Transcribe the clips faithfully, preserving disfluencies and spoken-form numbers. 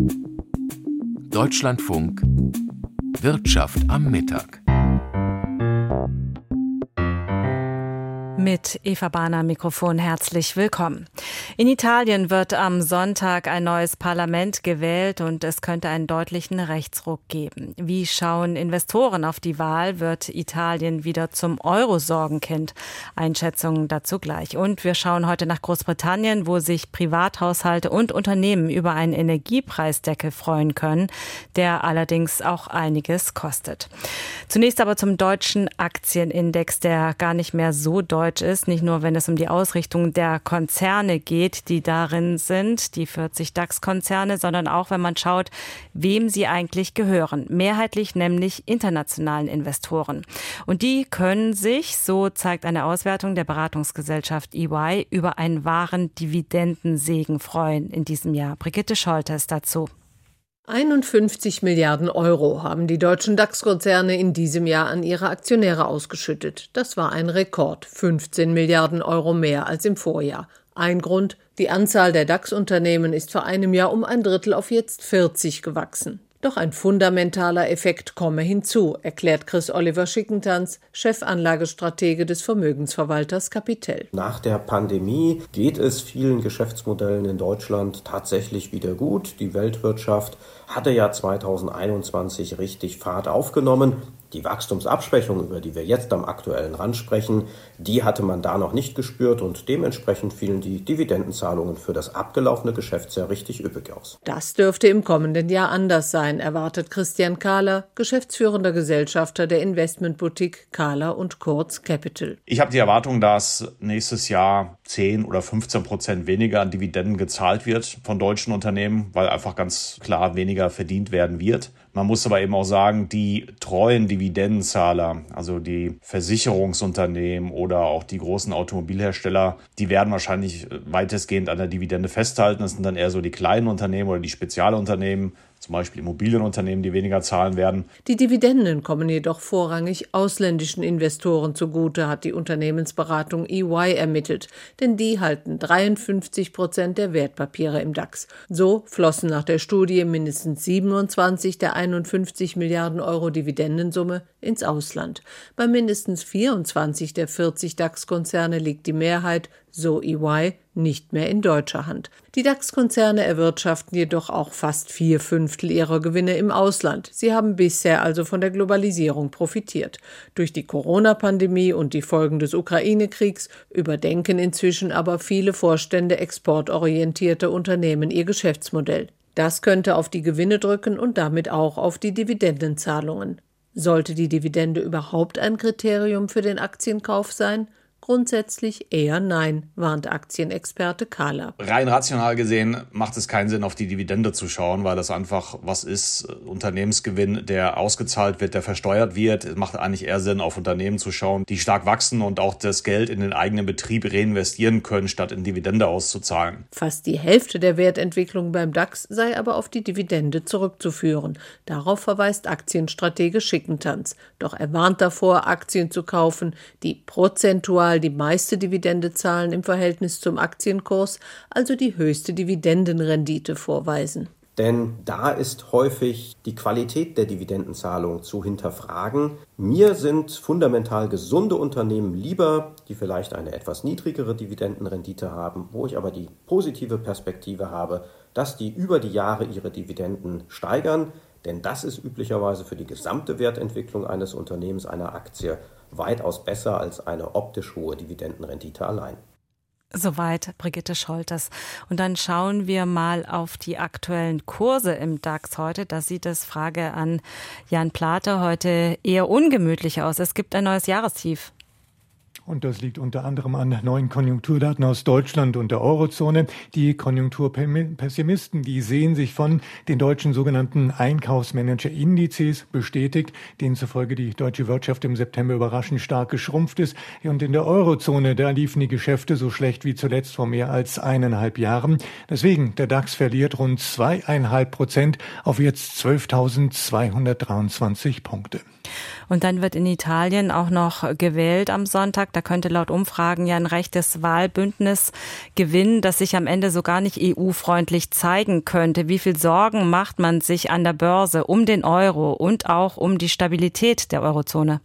Deutschlandfunk Wirtschaft am Mittag. Mit Eva Bahner am Mikrofon herzlich willkommen. In Italien wird am Sonntag ein neues Parlament gewählt und es könnte einen deutlichen Rechtsruck geben. Wie schauen Investoren auf die Wahl? Wird Italien wieder zum Euro-Sorgenkind? Einschätzungen dazu gleich. Und wir schauen heute nach Großbritannien, wo sich Privathaushalte und Unternehmen über einen Energiepreisdeckel freuen können, der allerdings auch einiges kostet. Zunächst aber zum deutschen Aktienindex, der gar nicht mehr so deutsch ist, nicht nur wenn es um die Ausrichtung der Konzerne geht, die darin sind, die vierzig DAX-Konzerne, sondern auch, wenn man schaut, wem sie eigentlich gehören. Mehrheitlich nämlich internationalen Investoren. Und die können sich, so zeigt eine Auswertung der Beratungsgesellschaft E Y, über einen wahren Dividendensegen freuen in diesem Jahr. Brigitte Scholtes dazu. einundfünfzig Milliarden Euro haben die deutschen DAX-Konzerne in diesem Jahr an ihre Aktionäre ausgeschüttet. Das war ein Rekord, fünfzehn Milliarden Euro mehr als im Vorjahr. Ein Grund, die Anzahl der DAX-Unternehmen ist vor einem Jahr um ein Drittel auf jetzt vierzig gewachsen. Doch ein fundamentaler Effekt komme hinzu, erklärt Chris Oliver Schickentanz, Chefanlagestratege des Vermögensverwalters Capitel. Nach der Pandemie geht es vielen Geschäftsmodellen in Deutschland tatsächlich wieder gut. Die Weltwirtschaft hatte ja zweitausendeinundzwanzig richtig Fahrt aufgenommen. Die Wachstumsabschwächung, über die wir jetzt am aktuellen Rand sprechen, die hatte man da noch nicht gespürt und dementsprechend fielen die Dividendenzahlungen für das abgelaufene Geschäftsjahr richtig üppig aus. Das dürfte im kommenden Jahr anders sein, erwartet Christian Kahler, geschäftsführender Gesellschafter der Investmentboutique Kahler und Kurz Capital. Ich habe die Erwartung, dass nächstes Jahr zehn oder fünfzehn Prozent weniger an Dividenden gezahlt wird von deutschen Unternehmen, weil einfach ganz klar weniger verdient werden wird. Man muss aber eben auch sagen, die treuen Dividendenzahler, also die Versicherungsunternehmen oder auch die großen Automobilhersteller, die werden wahrscheinlich weitestgehend an der Dividende festhalten. Das sind dann eher so die kleinen Unternehmen oder die Spezialunternehmen, zum Beispiel Immobilienunternehmen, die weniger zahlen werden. Die Dividenden kommen jedoch vorrangig ausländischen Investoren zugute, hat die Unternehmensberatung E Y ermittelt. Denn die halten dreiundfünfzig Prozent der Wertpapiere im DAX. So flossen nach der Studie mindestens siebenundzwanzig der einundfünfzig Milliarden Euro Dividendensumme ins Ausland. Bei mindestens vierundzwanzig der vierzig DAX-Konzerne liegt die Mehrheit, so E Y, nicht mehr in deutscher Hand. Die DAX-Konzerne erwirtschaften jedoch auch fast vier Fünftel ihrer Gewinne im Ausland. Sie haben bisher also von der Globalisierung profitiert. Durch die Corona-Pandemie und die Folgen des Ukraine-Kriegs überdenken inzwischen aber viele Vorstände exportorientierter Unternehmen ihr Geschäftsmodell. Das könnte auf die Gewinne drücken und damit auch auf die Dividendenzahlungen. Sollte die Dividende überhaupt ein Kriterium für den Aktienkauf sein? Grundsätzlich eher nein, warnt Aktienexperte Kahler. Rein rational gesehen macht es keinen Sinn, auf die Dividende zu schauen, weil das einfach was ist, Unternehmensgewinn, der ausgezahlt wird, der versteuert wird. Es macht eigentlich eher Sinn, auf Unternehmen zu schauen, die stark wachsen und auch das Geld in den eigenen Betrieb reinvestieren können, statt in Dividende auszuzahlen. Fast die Hälfte der Wertentwicklung beim DAX sei aber auf die Dividende zurückzuführen. Darauf verweist Aktienstratege Schickentanz. Doch er warnt davor, Aktien zu kaufen, die prozentual die meiste Dividende zahlen im Verhältnis zum Aktienkurs, also die höchste Dividendenrendite vorweisen. Denn da ist häufig die Qualität der Dividendenzahlung zu hinterfragen. Mir sind fundamental gesunde Unternehmen lieber, die vielleicht eine etwas niedrigere Dividendenrendite haben, wo ich aber die positive Perspektive habe, dass die über die Jahre ihre Dividenden steigern. Denn das ist üblicherweise für die gesamte Wertentwicklung eines Unternehmens, einer Aktie, weitaus besser als eine optisch hohe Dividendenrendite allein. Soweit Brigitte Scholtes. Und dann schauen wir mal auf die aktuellen Kurse im DAX heute. Da sieht es, Frage an Jan Plate, heute eher ungemütlich aus. Es gibt ein neues Jahrestief. Und das liegt unter anderem an neuen Konjunkturdaten aus Deutschland und der Eurozone. Die Konjunkturpessimisten, die sehen sich von den deutschen sogenannten Einkaufsmanager-Indizes bestätigt, denen zufolge die deutsche Wirtschaft im September überraschend stark geschrumpft ist. Und in der Eurozone, da liefen die Geschäfte so schlecht wie zuletzt vor mehr als eineinhalb Jahren. Deswegen, der DAX verliert rund zweieinhalb Prozent auf jetzt zwölftausendzweihundertdreiundzwanzig Punkte. Und dann wird in Italien auch noch gewählt am Sonntag. Da könnte laut Umfragen ja ein rechtes Wahlbündnis gewinnen, das sich am Ende so gar nicht E U-freundlich zeigen könnte. Wie viel Sorgen macht man sich an der Börse um den Euro und auch um die Stabilität der Eurozone?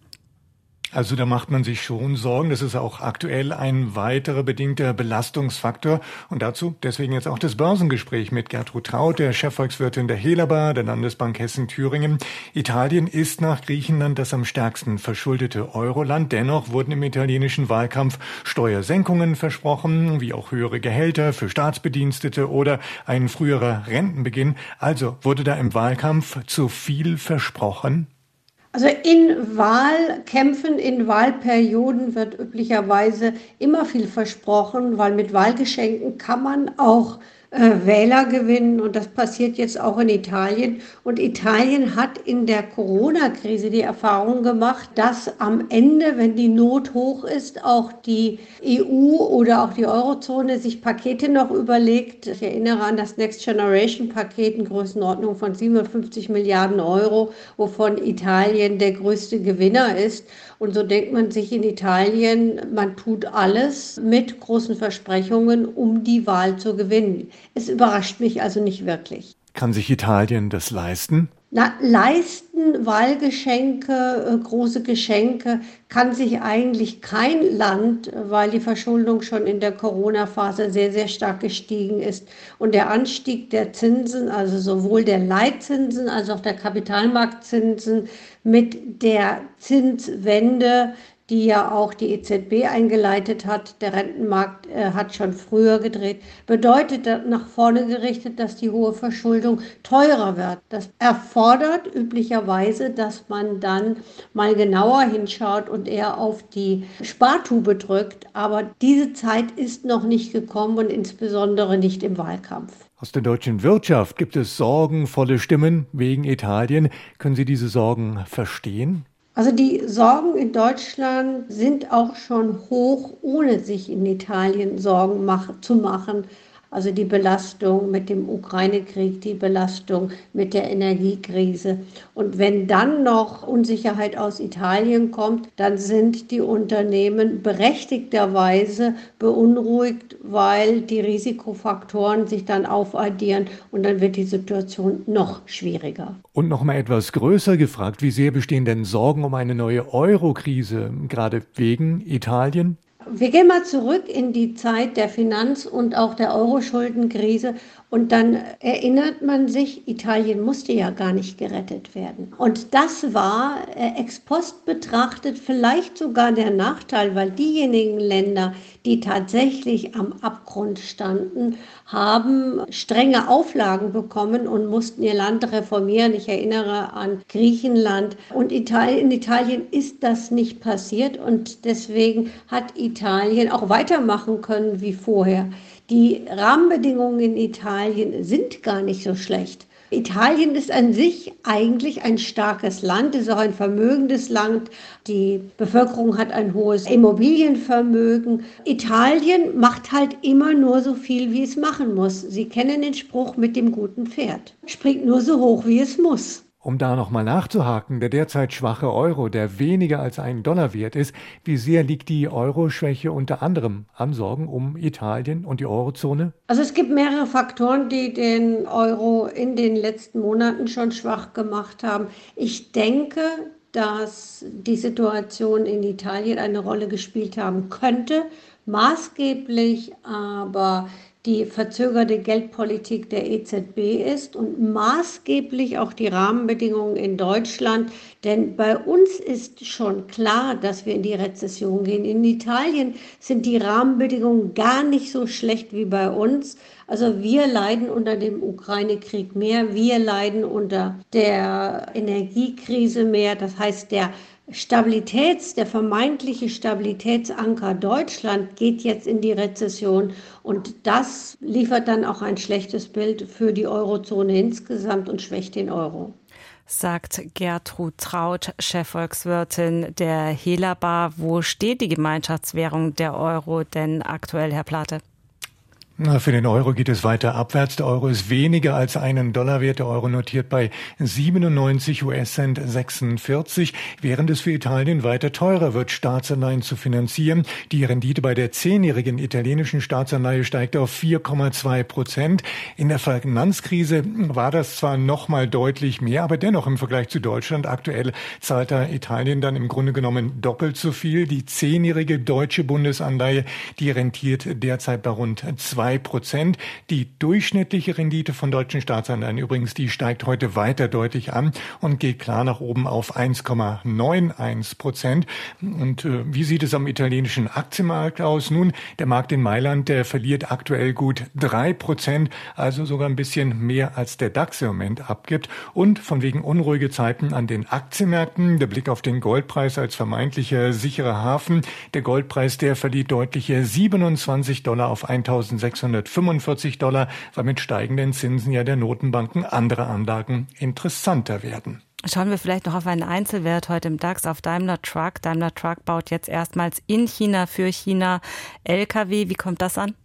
Also da macht man sich schon Sorgen. Das ist auch aktuell ein weiterer bedingter Belastungsfaktor. Und dazu deswegen jetzt auch das Börsengespräch mit Gertrud Traut, der Chefvolkswirtin der Helaba, der Landesbank Hessen-Thüringen. Italien ist nach Griechenland das am stärksten verschuldete Euroland. Dennoch wurden im italienischen Wahlkampf Steuersenkungen versprochen, wie auch höhere Gehälter für Staatsbedienstete oder ein früherer Rentenbeginn. Also wurde da im Wahlkampf zu viel versprochen? Also in Wahlkämpfen, in Wahlperioden wird üblicherweise immer viel versprochen, weil mit Wahlgeschenken kann man auch äh, Wähler gewinnen und das passiert jetzt auch in Italien. Und Italien hat in der Corona-Krise die Erfahrung gemacht, dass am Ende, wenn die Not hoch ist, auch die E U oder auch die Eurozone sich Pakete noch überlegt. Ich erinnere an das Next Generation-Paket in Größenordnung von siebenundfünfzig Milliarden Euro, wovon Italien der größte Gewinner ist. Und so denkt man sich in Italien, man tut alles mit großen Versprechungen, um die Wahl zu gewinnen. Es überrascht mich also nicht wirklich. Kann sich Italien das leisten? Na, leisten Wahlgeschenke, große Geschenke, kann sich eigentlich kein Land, weil die Verschuldung schon in der Corona-Phase sehr, sehr stark gestiegen ist. Und der Anstieg der Zinsen, also sowohl der Leitzinsen als auch der Kapitalmarktzinsen mit der Zinswende, die ja auch die E Z B eingeleitet hat, der Rentenmarkt äh, hat schon früher gedreht, bedeutet nach vorne gerichtet, dass die hohe Verschuldung teurer wird. Das erfordert üblicherweise, dass man dann mal genauer hinschaut und eher auf die Spartube drückt. Aber diese Zeit ist noch nicht gekommen und insbesondere nicht im Wahlkampf. Aus der deutschen Wirtschaft gibt es sorgenvolle Stimmen wegen Italien. Können Sie diese Sorgen verstehen? Also die Sorgen in Deutschland sind auch schon hoch, ohne sich in Italien Sorgen mach, zu machen. Also die Belastung mit dem Ukraine-Krieg, die Belastung mit der Energiekrise. Und wenn dann noch Unsicherheit aus Italien kommt, dann sind die Unternehmen berechtigterweise beunruhigt, weil die Risikofaktoren sich dann aufaddieren und dann wird die Situation noch schwieriger. Und noch mal etwas größer gefragt, wie sehr bestehen denn Sorgen um eine neue Euro-Krise, gerade wegen Italien? Wir gehen mal zurück in die Zeit der Finanz- und auch der Euro-Schuldenkrise und dann erinnert man sich, Italien musste ja gar nicht gerettet werden. Und das war äh, ex post betrachtet vielleicht sogar der Nachteil, weil diejenigen Länder, die tatsächlich am Abgrund standen, haben strenge Auflagen bekommen und mussten ihr Land reformieren. Ich erinnere an Griechenland. Und Italien, in Italien ist das nicht passiert und deswegen hat Italien auch weitermachen können wie vorher. Die Rahmenbedingungen in Italien sind gar nicht so schlecht. Italien ist an sich eigentlich ein starkes Land, ist auch ein vermögendes Land. Die Bevölkerung hat ein hohes Immobilienvermögen. Italien macht halt immer nur so viel, wie es machen muss. Sie kennen den Spruch mit dem guten Pferd. Springt nur so hoch, wie es muss. Um da nochmal nachzuhaken, der derzeit schwache Euro, der weniger als einen Dollar wert ist, wie sehr liegt die Euro-Schwäche unter anderem an Sorgen um Italien und die Eurozone? Also es gibt mehrere Faktoren, die den Euro in den letzten Monaten schon schwach gemacht haben. Ich denke, dass die Situation in Italien eine Rolle gespielt haben könnte, maßgeblich aber die verzögerte Geldpolitik der E Z B ist und maßgeblich auch die Rahmenbedingungen in Deutschland. Denn bei uns ist schon klar, dass wir in die Rezession gehen. In Italien sind die Rahmenbedingungen gar nicht so schlecht wie bei uns. Also wir leiden unter dem Ukraine-Krieg mehr, wir leiden unter der Energiekrise mehr. Das heißt, der Stabilitäts, der vermeintliche Stabilitätsanker Deutschland geht jetzt in die Rezession und das liefert dann auch ein schlechtes Bild für die Eurozone insgesamt und schwächt den Euro. Sagt Gertrud Traut, Chefvolkswirtin der Helaba. Wo steht die Gemeinschaftswährung der Euro denn aktuell, Herr Plate? Na, für den Euro geht es weiter abwärts. Der Euro ist weniger als einen Dollar wert. Der Euro notiert bei siebenundneunzig US-Cent sechsundvierzig, während es für Italien weiter teurer wird, Staatsanleihen zu finanzieren. Die Rendite bei der zehnjährigen italienischen Staatsanleihe steigt auf vier Komma zwei Prozent. In der Finanzkrise war das zwar noch mal deutlich mehr, aber dennoch im Vergleich zu Deutschland aktuell zahlt da Italien dann im Grunde genommen doppelt so viel. Die zehnjährige deutsche Bundesanleihe, die rentiert derzeit bei rund zwei Prozent. Die durchschnittliche Rendite von deutschen Staatsanleihen übrigens, die steigt heute weiter deutlich an und geht klar nach oben auf eins Komma einundneunzig Prozent. Und äh, wie sieht es am italienischen Aktienmarkt aus? Nun, der Markt in Mailand, der verliert aktuell gut drei Prozent, also sogar ein bisschen mehr als der DAX im Moment abgibt. Und von wegen unruhige Zeiten an den Aktienmärkten, der Blick auf den Goldpreis als vermeintlicher sicherer Hafen. Der Goldpreis, der verliert deutliche siebenundzwanzig Dollar auf eintausendsechshundertfünfundvierzig Dollar, weil mit steigenden Zinsen ja der Notenbanken andere Anlagen interessanter werden. Schauen wir vielleicht noch auf einen Einzelwert heute im DAX, auf Daimler Truck. Daimler Truck baut jetzt erstmals in China für China L K W. Wie kommt das an?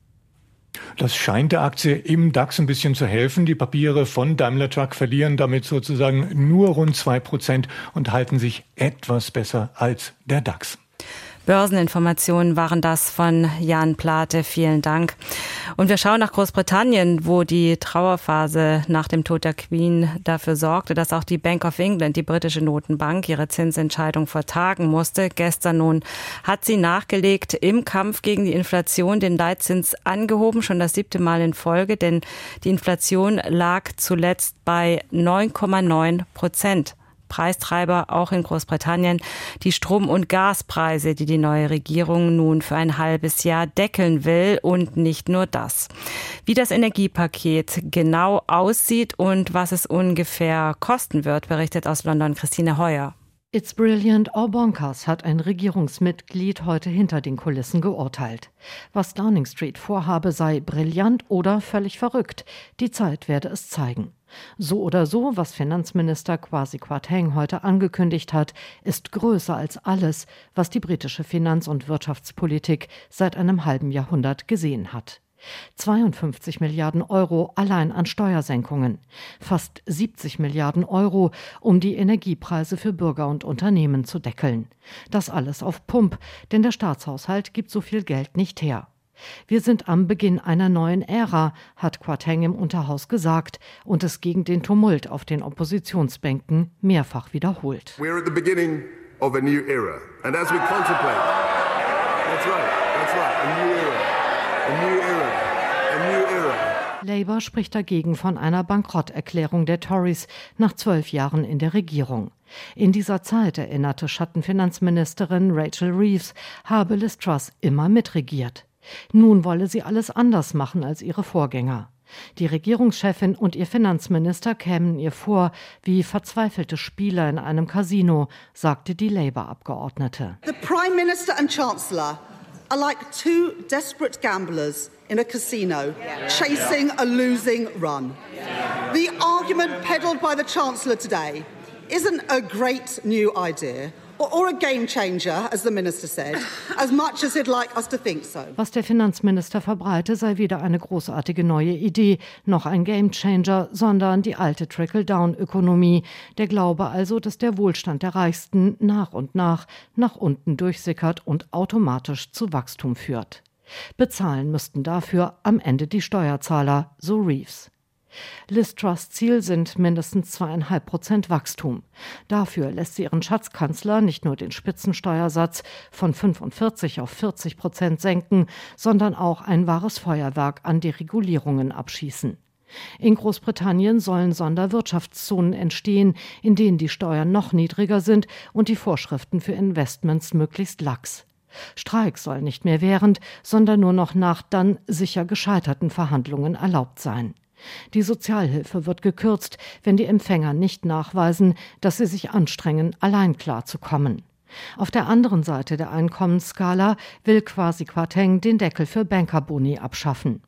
Das scheint der Aktie im DAX ein bisschen zu helfen. Die Papiere von Daimler Truck verlieren damit sozusagen nur rund zwei Prozent und halten sich etwas besser als der DAX. Börseninformationen waren das von Jan Plate. Vielen Dank. Und wir schauen nach Großbritannien, wo die Trauerphase nach dem Tod der Queen dafür sorgte, dass auch die Bank of England, die britische Notenbank, ihre Zinsentscheidung vertagen musste. Gestern nun hat sie nachgelegt, im Kampf gegen die Inflation den Leitzins angehoben, schon das siebte Mal in Folge, denn die Inflation lag zuletzt bei neun Komma neun Prozent. Preistreiber auch in Großbritannien die Strom- und Gaspreise, die die neue Regierung nun für ein halbes Jahr deckeln will, und nicht nur das. Wie das Energiepaket genau aussieht und was es ungefähr kosten wird, berichtet aus London Christine Heuer. It's brilliant or bonkers, hat ein Regierungsmitglied heute hinter den Kulissen geurteilt. Was Downing Street vorhabe, sei brillant oder völlig verrückt. Die Zeit werde es zeigen. So oder so, was Finanzminister Kwasi Kwarteng heute angekündigt hat, ist größer als alles, was die britische Finanz- und Wirtschaftspolitik seit einem halben Jahrhundert gesehen hat. zweiundfünfzig Milliarden Euro allein an Steuersenkungen, fast siebzig Milliarden Euro, um die Energiepreise für Bürger und Unternehmen zu deckeln. Das alles auf Pump, denn der Staatshaushalt gibt so viel Geld nicht her. Wir sind am Beginn einer neuen Ära, hat Kwarteng im Unterhaus gesagt und es gegen den Tumult auf den Oppositionsbänken mehrfach wiederholt. We're at the beginning of a new era. And as we contemplate, that's right, that's right, a new era, a new era, a new era. Labour spricht dagegen von einer Bankrotterklärung der Tories nach zwölf Jahren in der Regierung. In dieser Zeit, erinnerte Schattenfinanzministerin Rachel Reeves, habe Liz Truss immer mitregiert. Nun wolle sie alles anders machen als ihre Vorgänger. Die Regierungschefin und ihr Finanzminister kämen ihr vor wie verzweifelte Spieler in einem Casino, sagte die Labour-Abgeordnete. The Prime Minister and Chancellor are like two desperate gamblers in a casino, chasing a losing run. The argument peddled by the Chancellor today isn't a great new idea. Or a game changer, as the minister said, as much as he'd like us to think so. Was der Finanzminister verbreite, sei weder eine großartige neue Idee noch ein Game Changer, sondern die alte Trickle-Down-Ökonomie. Der Glaube also, dass der Wohlstand der Reichsten nach und nach nach unten durchsickert und automatisch zu Wachstum führt. Bezahlen müssten dafür am Ende die Steuerzahler, so Reeves. Liz Truss' Ziel sind mindestens zweieinhalb Prozent Wachstum. Dafür lässt sie ihren Schatzkanzler nicht nur den Spitzensteuersatz von fünfundvierzig auf vierzig Prozent senken, sondern auch ein wahres Feuerwerk an Deregulierungen abschießen. In Großbritannien sollen Sonderwirtschaftszonen entstehen, in denen die Steuern noch niedriger sind und die Vorschriften für Investments möglichst lax. Streik soll nicht mehr während, sondern nur noch nach dann sicher gescheiterten Verhandlungen erlaubt sein. Die Sozialhilfe wird gekürzt, wenn die Empfänger nicht nachweisen, dass sie sich anstrengen, allein klarzukommen. Auf der anderen Seite der Einkommensskala will Kwasi Kwarteng den Deckel für Bankerboni abschaffen.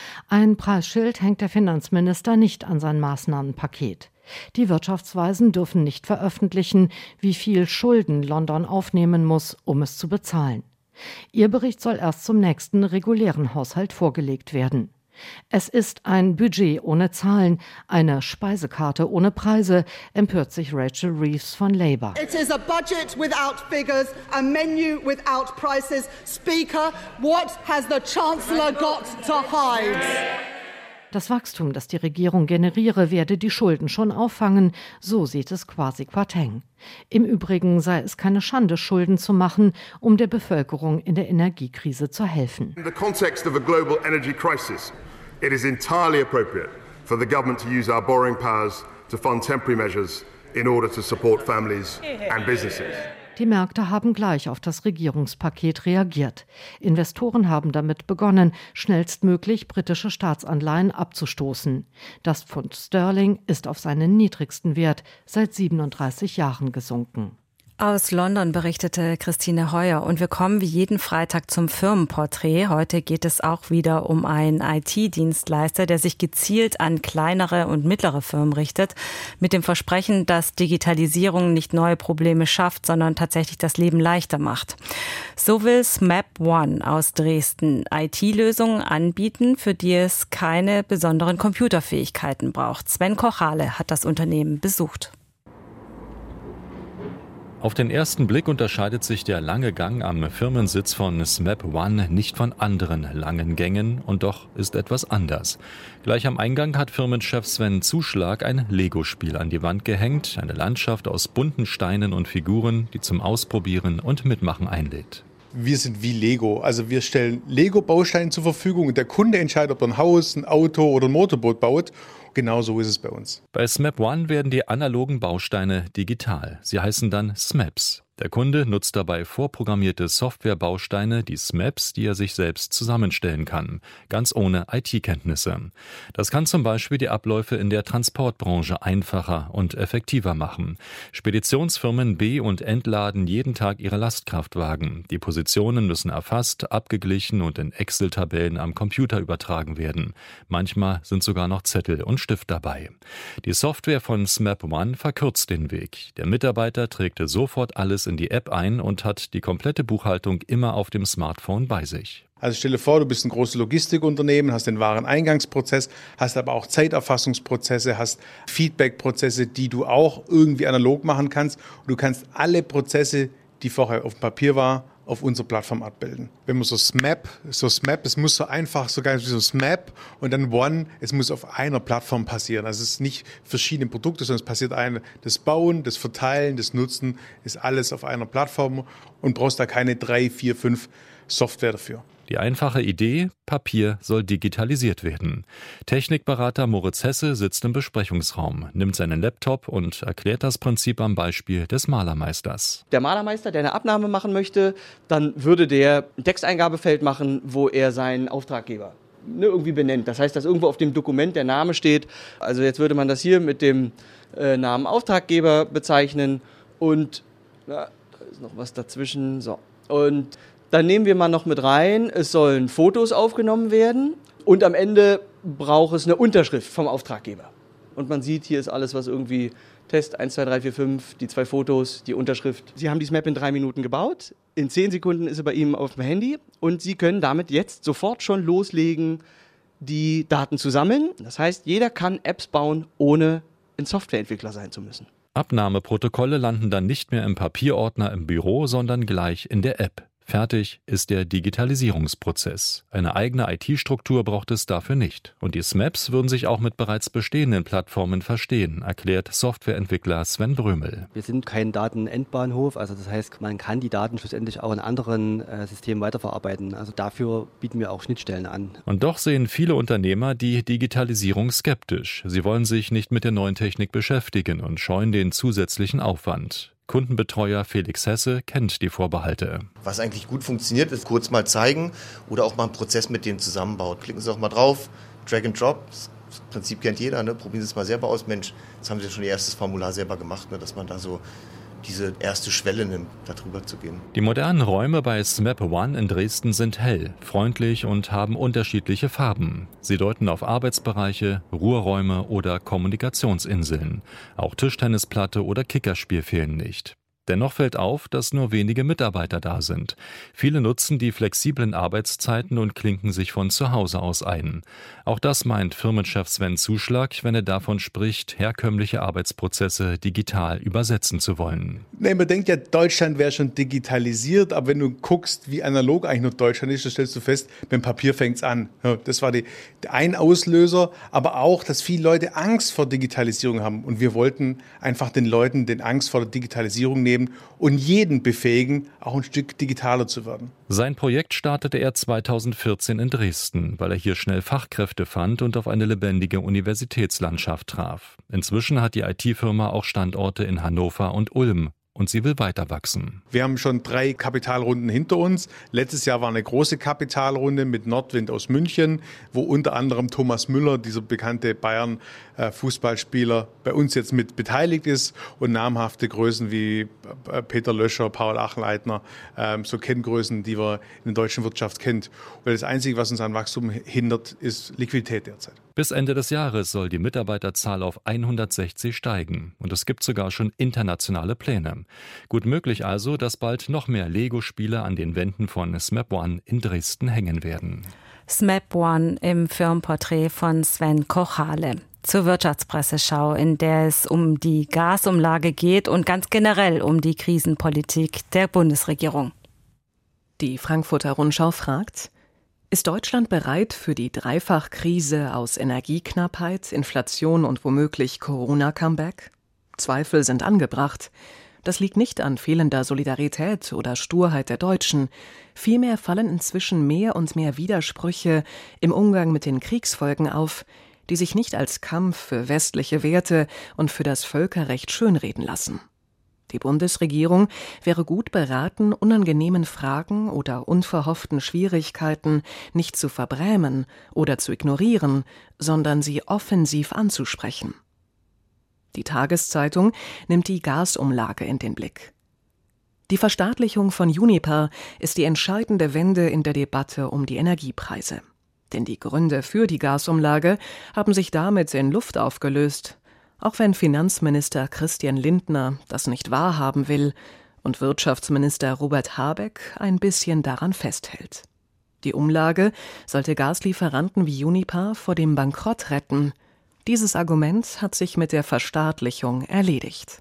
Ein Preisschild hängt der Finanzminister nicht an sein Maßnahmenpaket. Die Wirtschaftsweisen dürfen nicht veröffentlichen, wie viel Schulden London aufnehmen muss, um es zu bezahlen. Ihr Bericht soll erst zum nächsten regulären Haushalt vorgelegt werden. Es ist ein Budget ohne Zahlen, eine Speisekarte ohne Preise, empört sich Rachel Reeves von Labour. It is a budget without figures, a menu without prices. Speaker, what has the Chancellor got to hide? Das Wachstum, das die Regierung generiere, werde die Schulden schon auffangen, so sieht es Kwasi Kwarteng. Im Übrigen sei es keine Schande, Schulden zu machen, um der Bevölkerung in der Energiekrise zu helfen. In the context of a global energy crisis, it is entirely appropriate for the government to use our borrowing powers to fund temporary measures in order to support families and businesses. Die Märkte haben gleich auf das Regierungspaket reagiert. Investoren haben damit begonnen, schnellstmöglich britische Staatsanleihen abzustoßen. Das Pfund Sterling ist auf seinen niedrigsten Wert seit siebenunddreißig Jahren gesunken. Aus London berichtete Christine Heuer und wir kommen wie jeden Freitag zum Firmenporträt. Heute geht es auch wieder um einen I T-Dienstleister, der sich gezielt an kleinere und mittlere Firmen richtet, mit dem Versprechen, dass Digitalisierung nicht neue Probleme schafft, sondern tatsächlich das Leben leichter macht. So will SMAP One aus Dresden I T-Lösungen anbieten, für die es keine besonderen Computerfähigkeiten braucht. Sven Kochale hat das Unternehmen besucht. Auf den ersten Blick unterscheidet sich der lange Gang am Firmensitz von SMAP One nicht von anderen langen Gängen und doch ist etwas anders. Gleich am Eingang hat Firmenchef Sven Zuschlag ein Lego-Spiel an die Wand gehängt, eine Landschaft aus bunten Steinen und Figuren, die zum Ausprobieren und Mitmachen einlädt. Wir sind wie Lego, also wir stellen Lego-Bausteine zur Verfügung und der Kunde entscheidet, ob er ein Haus, ein Auto oder ein Motorboot baut. Genau so ist es bei uns. Bei SMAP One werden die analogen Bausteine digital. Sie heißen dann SMAPs. Der Kunde nutzt dabei vorprogrammierte Softwarebausteine, die SMAPs, die er sich selbst zusammenstellen kann, ganz ohne I T-Kenntnisse. Das kann zum Beispiel die Abläufe in der Transportbranche einfacher und effektiver machen. Speditionsfirmen be- und entladen jeden Tag ihre Lastkraftwagen. Die Positionen müssen erfasst, abgeglichen und in Excel-Tabellen am Computer übertragen werden. Manchmal sind sogar noch Zettel und Stift dabei. Die Software von SMAP One verkürzt den Weg. Der Mitarbeiter trägt sofort alles in die App ein und hat die komplette Buchhaltung immer auf dem Smartphone bei sich. Also stell dir vor, du bist ein großes Logistikunternehmen, hast den Wareneingangsprozess, hast aber auch Zeiterfassungsprozesse, hast Feedbackprozesse, die du auch irgendwie analog machen kannst. Und du kannst alle Prozesse, die vorher auf dem Papier waren, auf unserer Plattform abbilden. Wenn man so SMAP, so SMAP, es muss so einfach, so ganz wie so SMAP und dann One, es muss auf einer Plattform passieren. Also es ist nicht verschiedene Produkte, sondern es passiert ein, das Bauen, das Verteilen, das Nutzen, ist alles auf einer Plattform und brauchst da keine drei, vier, fünf Software dafür. Die einfache Idee, Papier soll digitalisiert werden. Technikberater Moritz Hesse sitzt im Besprechungsraum, nimmt seinen Laptop und erklärt das Prinzip am Beispiel des Malermeisters. Der Malermeister, der eine Abnahme machen möchte, dann würde der ein Texteingabefeld machen, wo er seinen Auftraggeber ne, irgendwie benennt. Das heißt, dass irgendwo auf dem Dokument der Name steht. Also jetzt würde man das hier mit dem äh, Namen Auftraggeber bezeichnen und na, da ist noch was dazwischen. So. Und dann nehmen wir mal noch mit rein, es sollen Fotos aufgenommen werden und am Ende braucht es eine Unterschrift vom Auftraggeber. Und man sieht, hier ist alles, was irgendwie Test eins, zwei, drei, vier, fünf, die zwei Fotos, die Unterschrift. Sie haben die SMAP in drei Minuten gebaut, in zehn Sekunden ist sie bei Ihnen auf dem Handy und Sie können damit jetzt sofort schon loslegen, die Daten zu sammeln. Das heißt, jeder kann Apps bauen, ohne ein Softwareentwickler sein zu müssen. Abnahmeprotokolle landen dann nicht mehr im Papierordner im Büro, sondern gleich in der App. Fertig ist der Digitalisierungsprozess. Eine eigene I T-Struktur braucht es dafür nicht. Und die SMAPs würden sich auch mit bereits bestehenden Plattformen verstehen, erklärt Softwareentwickler Sven Brömel. Wir sind kein Datenendbahnhof, also das heißt, man kann die Daten schlussendlich auch in anderen äh, Systemen weiterverarbeiten. Also dafür bieten wir auch Schnittstellen an. Und doch sehen viele Unternehmer die Digitalisierung skeptisch. Sie wollen sich nicht mit der neuen Technik beschäftigen und scheuen den zusätzlichen Aufwand. Kundenbetreuer Felix Hesse kennt die Vorbehalte. Was eigentlich gut funktioniert, ist kurz mal zeigen oder auch mal einen Prozess mit denen zusammenbaut. Klicken Sie auch mal drauf, Drag and Drop, das Prinzip kennt jeder, ne? Probieren Sie es mal selber aus. Mensch, jetzt haben Sie ja schon Ihr erstes Formular selber gemacht, ne? Dass man da so diese erste Schwelle nimmt, da drüber zu gehen. Die modernen Räume bei SMAP One in Dresden sind hell, freundlich und haben unterschiedliche Farben. Sie deuten auf Arbeitsbereiche, Ruheräume oder Kommunikationsinseln. Auch Tischtennisplatte oder Kickerspiel fehlen nicht. Dennoch fällt auf, dass nur wenige Mitarbeiter da sind. Viele nutzen die flexiblen Arbeitszeiten und klinken sich von zu Hause aus ein. Auch das meint Firmenchef Sven Zuschlag, wenn er davon spricht, herkömmliche Arbeitsprozesse digital übersetzen zu wollen. Nee, man denkt ja, Deutschland wäre schon digitalisiert, aber wenn du guckst, wie analog eigentlich nur Deutschland ist, dann stellst du fest, mit dem Papier fängt es an. Das war die, ein Auslöser, aber auch, dass viele Leute Angst vor Digitalisierung haben. Und wir wollten einfach den Leuten den Angst vor der Digitalisierung nehmen und jeden befähigen, auch ein Stück digitaler zu werden. Sein Projekt startete er zweitausendvierzehn in Dresden, weil er hier schnell Fachkräfte fand und auf eine lebendige Universitätslandschaft traf. Inzwischen hat die I T-Firma auch Standorte in Hannover und Ulm. Und sie will weiter wachsen. Wir haben schon drei Kapitalrunden hinter uns. Letztes Jahr war eine große Kapitalrunde mit Nordwind aus München, wo unter anderem Thomas Müller, dieser bekannte Bayern-Fußballspieler, bei uns jetzt mit beteiligt ist und namhafte Größen wie Peter Löscher, Paul Achleitner, so Kenngrößen, die man in der deutschen Wirtschaft kennt. Weil das Einzige, was uns an Wachstum hindert, ist Liquidität derzeit. Bis Ende des Jahres soll die Mitarbeiterzahl auf hundertsechzig steigen. Und es gibt sogar schon internationale Pläne. Gut möglich also, dass bald noch mehr Lego-Spiele an den Wänden von SMAP One in Dresden hängen werden. SMAP One im Firmenporträt von Sven Kochale. Zur Wirtschaftspresseschau, in der es um die Gasumlage geht und ganz generell um die Krisenpolitik der Bundesregierung. Die Frankfurter Rundschau fragt: Ist Deutschland bereit für die Dreifachkrise aus Energieknappheit, Inflation und womöglich Corona-Comeback? Zweifel sind angebracht. Das liegt nicht an fehlender Solidarität oder Sturheit der Deutschen. Vielmehr fallen inzwischen mehr und mehr Widersprüche im Umgang mit den Kriegsfolgen auf, die sich nicht als Kampf für westliche Werte und für das Völkerrecht schönreden lassen. Die Bundesregierung wäre gut beraten, unangenehmen Fragen oder unverhofften Schwierigkeiten nicht zu verbrämen oder zu ignorieren, sondern sie offensiv anzusprechen. Die Tageszeitung nimmt die Gasumlage in den Blick. Die Verstaatlichung von Uniper ist die entscheidende Wende in der Debatte um die Energiepreise. Denn die Gründe für die Gasumlage haben sich damit in Luft aufgelöst, auch wenn Finanzminister Christian Lindner das nicht wahrhaben will und Wirtschaftsminister Robert Habeck ein bisschen daran festhält. Die Umlage sollte Gaslieferanten wie Uniper vor dem Bankrott retten. Dieses Argument hat sich mit der Verstaatlichung erledigt.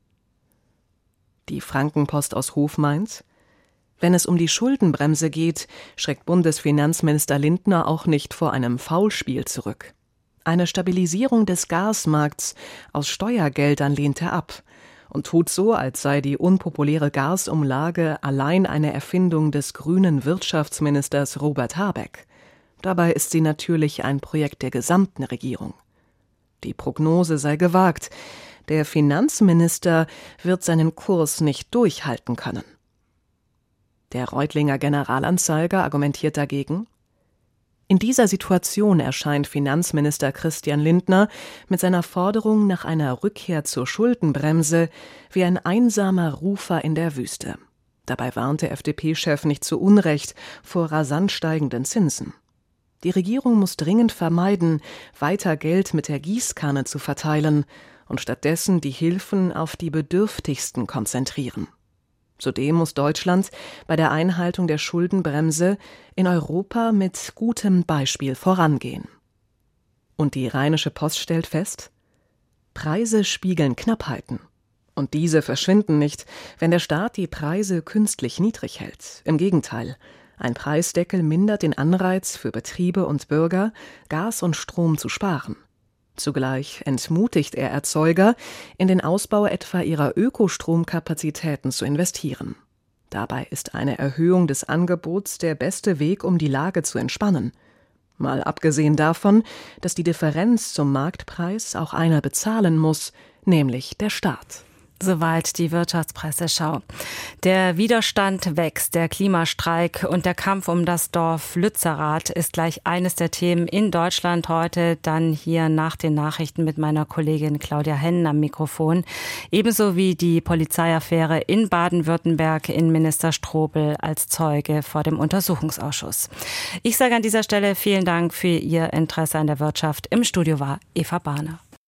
Die Frankenpost aus Hof meint: Wenn es um die Schuldenbremse geht, schreckt Bundesfinanzminister Lindner auch nicht vor einem Faulspiel zurück. Eine Stabilisierung des Gasmarkts aus Steuergeldern lehnt er ab und tut so, als sei die unpopuläre Gasumlage allein eine Erfindung des grünen Wirtschaftsministers Robert Habeck. Dabei ist sie natürlich ein Projekt der gesamten Regierung. Die Prognose sei gewagt. Der Finanzminister wird seinen Kurs nicht durchhalten können. Der Reutlinger Generalanzeiger argumentiert dagegen: In dieser Situation erscheint Finanzminister Christian Lindner mit seiner Forderung nach einer Rückkehr zur Schuldenbremse wie ein einsamer Rufer in der Wüste. Dabei warnt der F D P-Chef nicht zu Unrecht vor rasant steigenden Zinsen. Die Regierung muss dringend vermeiden, weiter Geld mit der Gießkanne zu verteilen und stattdessen die Hilfen auf die Bedürftigsten konzentrieren. Zudem muss Deutschland bei der Einhaltung der Schuldenbremse in Europa mit gutem Beispiel vorangehen. Und die Rheinische Post stellt fest: Preise spiegeln Knappheiten. Und diese verschwinden nicht, wenn der Staat die Preise künstlich niedrig hält. Im Gegenteil: Ein Preisdeckel mindert den Anreiz für Betriebe und Bürger, Gas und Strom zu sparen. Zugleich entmutigt er Erzeuger, in den Ausbau etwa ihrer Ökostromkapazitäten zu investieren. Dabei ist eine Erhöhung des Angebots der beste Weg, um die Lage zu entspannen. Mal abgesehen davon, dass die Differenz zum Marktpreis auch einer bezahlen muss, nämlich der Staat. Soweit die Wirtschaftspresseschau. Der Widerstand wächst, der Klimastreik und der Kampf um das Dorf Lützerath ist gleich eines der Themen in Deutschland heute. Dann hier nach den Nachrichten mit meiner Kollegin Claudia Hennen am Mikrofon. Ebenso wie die Polizeiaffäre in Baden-Württemberg, Innenminister Strobel als Zeuge vor dem Untersuchungsausschuss. Ich sage an dieser Stelle vielen Dank für Ihr Interesse an der Wirtschaft. Im Studio war Eva Bahner.